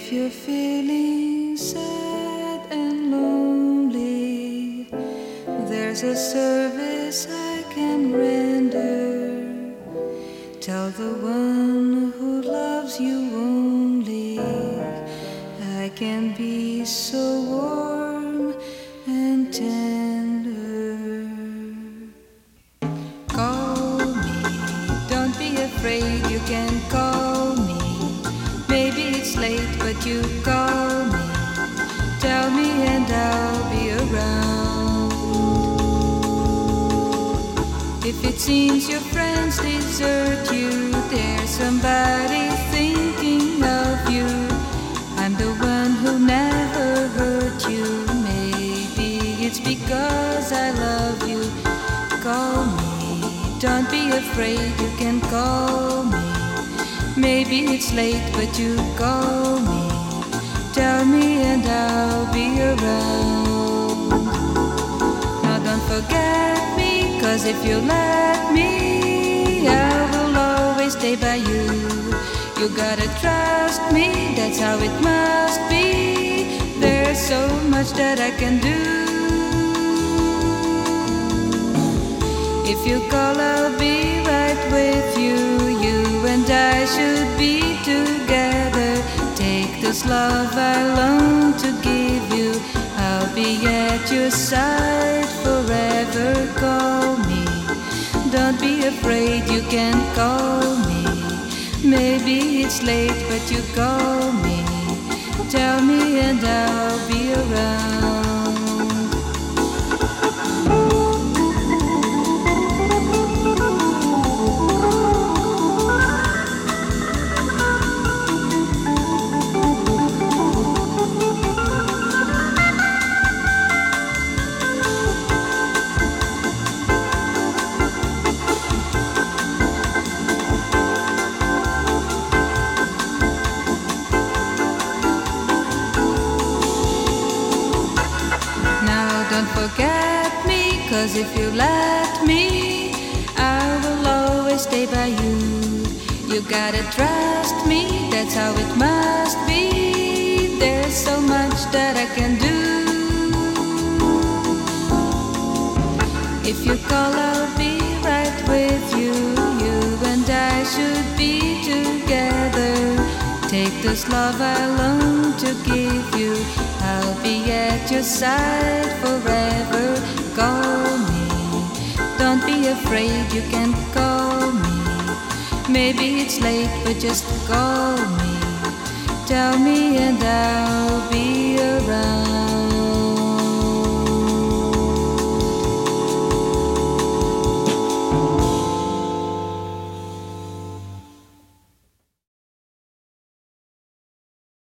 If you're feeling sad and lonely, there's a service I can render. Tell the one who loves you only, I can be so warm and tender. Call me, don't be afraid, you can call me. Maybe it's late, but you call me. Tell me and I'll be around. If it seems your friends desert you, there's somebody thinking of you. I'm the one who never hurt you. Maybe it's because I love you. Call me, don't be afraid, you can call me. Maybe it's late, but you call me. Tell me and I'll be around. Now don't forget me, 'cause if you let me, I will always stay by you. You gotta trust me, that's how it must be. There's so much that I can do. If you call, I'll be right with you. You and I should be together. Take this love I long to give you. I'll be at your side forever. Call me, don't be afraid, you can call me. Maybe it's late, but you call me. Tell me and I'll be around. Don't forget me, 'cause if you let me, I will always stay by you. You gotta trust me, that's how it must be. There's so much that I can do. If you call, I'll be right with you. You and I should be together. Take this love I long to give you. I'll be at your side forever. Call me, don't be afraid, you can call me. Maybe it's late, but just call me. Tell me and I'll